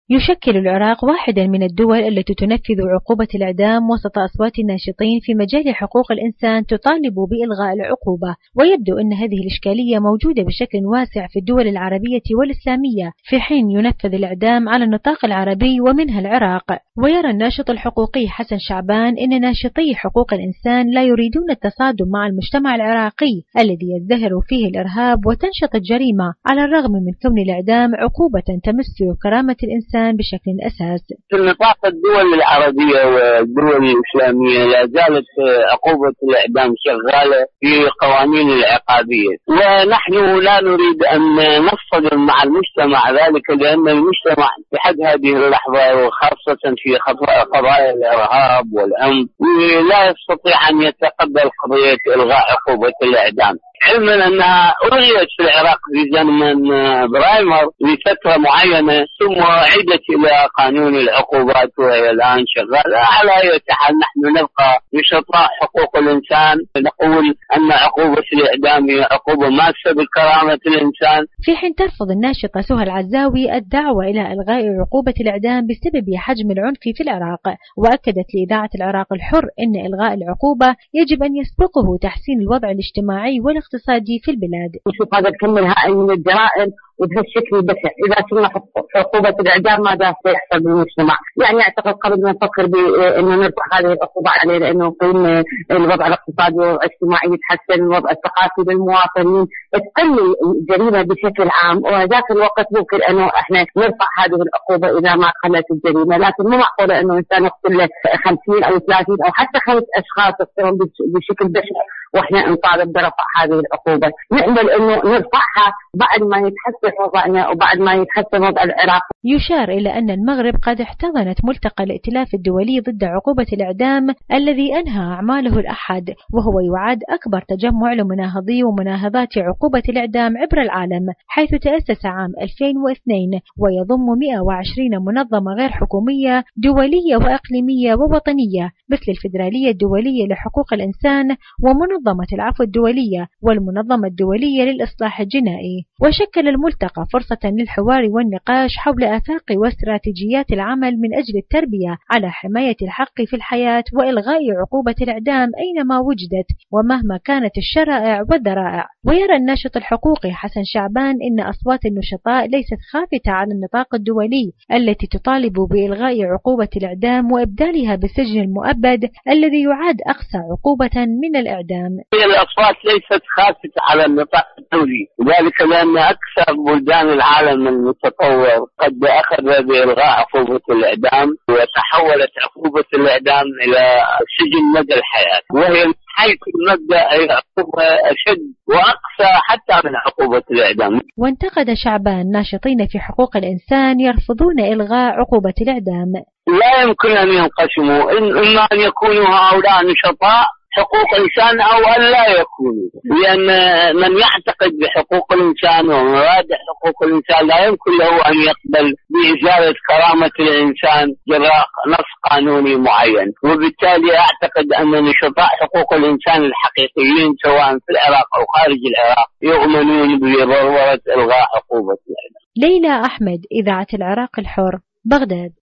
يشكل العراق واحدا من الدول التي تنفذ عقوبة الإعدام وسط أصوات الناشطين في مجال حقوق الإنسان تطالب بإلغاء العقوبة، ويبدو أن هذه الإشكالية موجودة بشكل واسع في الدول العربية والإسلامية، في حين ينفذ الإعدام على النطاق العربي ومنها العراق. ويرى الناشط الحقوقي حسن شعبان أن ناشطي حقوق الإنسان لا يريدون التصادم مع المجتمع العراقي الذي يزدهر فيه الإرهاب وتنشط الجريمة، على الرغم من كون الإعدام عقوبة تمس كرامة الإنسان بشكل أساس. في نطاق الدول العربية والدول الإسلامية لا زالت عقوبة الإعدام شغالة في قوانين العقابية، ونحن لا نريد أن نصطدم مع المجتمع ذلك، لأن المجتمع بحد هذه اللحظة وخاصة في قضايا الإرهاب والأمن لا يستطيع أن يتقبل قضية إلغاء عقوبة الإعدام، علما أنها ألغيت في العراق في زمن برايمر لفترة معينة ثم عيدت إلى قانون العقوبات وهي الآن شغالة. على أي حال نحن نبقى نشطاء حقوق الإنسان، نقول أن عقوبة الإعدام هي عقوبة ماسة بكرامة الإنسان. في حين ترفض الناشطة سهى العزاوي الدعوة إلى إلغاء عقوبة الإعدام بسبب حجم العنف في العراق، وأكدت لإذاعة العراق الحر أن إلغاء العقوبة يجب أن يسبقه تحسين الوضع الاجتماعي والاقتصادي في البلاد. وشوف هذا الكم الهائل من الجرائم وبهالشكل البشع، إذا كنا عقوبة الإعدام ماذا سيحصل بالمجتمع؟ يعني أعتقد قبل ما نفكر بأنه نرفع هذه العقوبة عليه، لأنه يكون الوضع الاقتصادي والاجتماعي يتحسن، الوضع الثقافي للمواطنين، تقل الجريمة بشكل عام، وذاك الوقت ممكن أنه إحنا نرفع هذه العقوبة إذا ما قلت الجريمة، لكن مو معقولة أنه إنسان يقتل له 50 أو 30 أو حتى 5 أشخاص يقتلهم بشكل بشع وإحنا نطالب برفع هذه العقوبة. نأمل أنه نرفعها بعد ما يتحسن وضعنا وبعد ما يتحسن وضع العراق. يشار إلى أن المغرب قد احتضنت ملتقى الائتلاف الدولي ضد عقوبة الإعدام الذي أنهى أعماله الأحد، وهو يعد أكبر تجمع لمناهضي ومناهضات عقوبة الإعدام عبر العالم، حيث تأسس عام 2002 ويضم 120 منظمة غير حكومية دولية وإقليمية ووطنية، مثل الفيدرالية الدولية لحقوق الإنسان ومنظمة العفو الدولية والمنظمة الدولية للإصلاح الجنائي. وشكل الملتقى فرصة للحوار والنقاش حول آفاق واستراتيجيات العمل من أجل التربية على حماية الحق في الحياة وإلغاء عقوبة الإعدام أينما وجدت ومهما كانت الشرائع والذرائع. ويرى الناشط الحقوقي حسن شعبان إن أصوات النشطاء ليست خافتة على النطاق الدولي التي تطالب بإلغاء عقوبة الإعدام وإبدالها بالسجن المؤبد الذي يعد أقسى عقوبة من الإعدام. الأصوات ليست خافتة على النطاق الدولي، وذلك لأن أكثر بلدان العالم المتطور قد أخذ بإلغاء عقوبة الإعدام، وتحولت عقوبة الإعدام إلى سجن مدى الحياة، وهي حيث المبدأ هي عقوبة أشد وأقسى حتى من عقوبة الإعدام. وانتقد شعبان ناشطين في حقوق الإنسان يرفضون إلغاء عقوبة الإعدام. لا يمكن أن ينقسموا، إما أن يكونوا هؤلاء نشطاء حقوق إنسان أو أن لا يكونوا، لأن من يعتقد بحقوق الإنسان ومبادئ حقوق الإنسان لا يمكن له أن يقبل بإزالة كرامة الإنسان جراء نص قانوني معين، وبالتالي أعتقد أن نشطاء حقوق الإنسان الحقيقيين سواء في العراق أو خارج العراق يؤمنون بضرورة إلغاء عقوبة الإعدام. ليلى أحمد، إذاعة العراق الحر، بغداد.